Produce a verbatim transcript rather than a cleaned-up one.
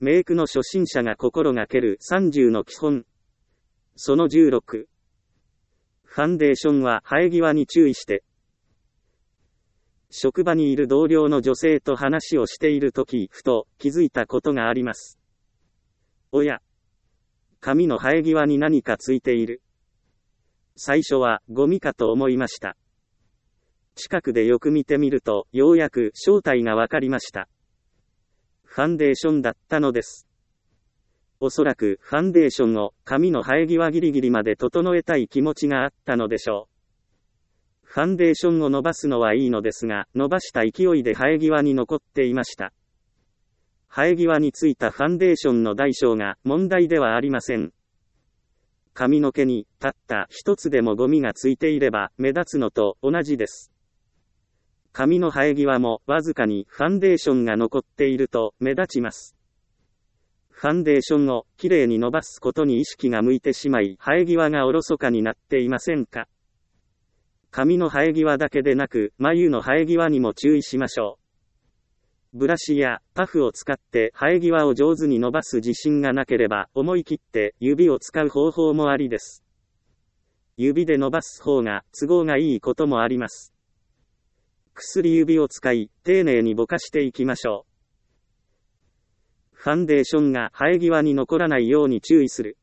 メイクの初心者が心がけるさんじゅうの基本。そのじゅうろく。ファンデーションは生え際に注意して。職場にいる同僚の女性と話をしているとき、ふと気づいたことがあります。おや、髪の生え際に何かついている。最初はゴミかと思いました。近くでよく見てみると、ようやく正体がわかりました。ファンデーションだったのです。おそらくファンデーションを髪の生え際ギリギリまで整えたい気持ちがあったのでしょう。ファンデーションを伸ばすのはいいのですが、伸ばした勢いで生え際に残っていました。生え際についたファンデーションの大小が問題ではありません。髪の毛にたった一つでもゴミがついていれば目立つのと同じです。髪の生え際もわずかにファンデーションが残っていると目立ちます。ファンデーションをきれいに伸ばすことに意識が向いてしまい、生え際がおろそかになっていませんか？髪の生え際だけでなく、眉の生え際にも注意しましょう。ブラシやパフを使って生え際を上手に伸ばす自信がなければ、思い切って指を使う方法もありです。指で伸ばす方が都合がいいこともあります。薬指を使い、丁寧にぼかしていきましょう。ファンデーションが生え際に残らないように注意する。